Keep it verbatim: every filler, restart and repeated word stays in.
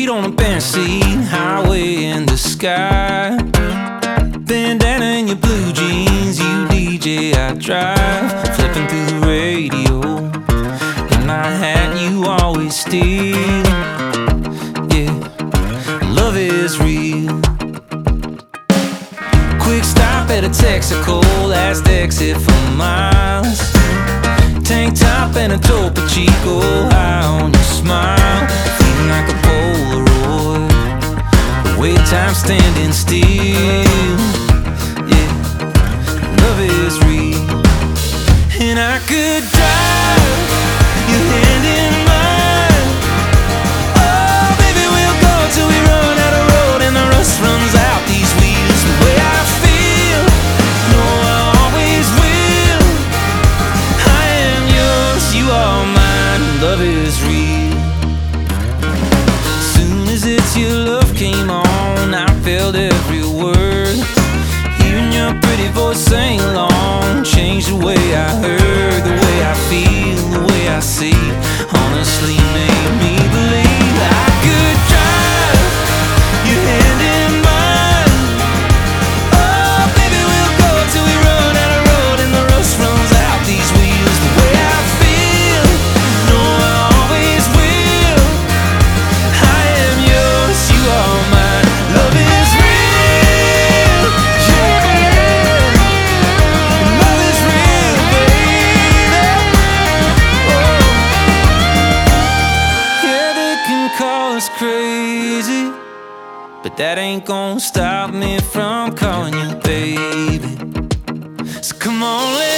feet on a bench seat, highway in the sky. Bandana in your blue jeans, you D J, I drive. Flipping through the radio, in my hat you always steal. Yeah, love is real. Quick stop at a Texaco, last exit for miles. Tank top and a Topo Chico, high on your smile. Feeling like a Polaroid, the wait time standing still. Yeah, love is real. And I could drive your hand in mine. Oh, baby, we'll go till we run out of road and the rust runs out these wheels. The way I feel, no, I always will. I am yours, you are mine, love is real. Soon as it's your love came on, I felt every word. Hearing your pretty voice sing along changed the way I heard, the way I feel, the way I see. Honestly made me believe I could drive your hand in mine. Oh, baby, we'll go till we run out of road and the rust runs out these wheels. The way I feel, no, I always will. I am yours, you are mine, love is real. Yeah, love is real, baby. Oh. Yeah, they can call us crazy, but that ain't gonna stop me from calling you baby. So come on, let's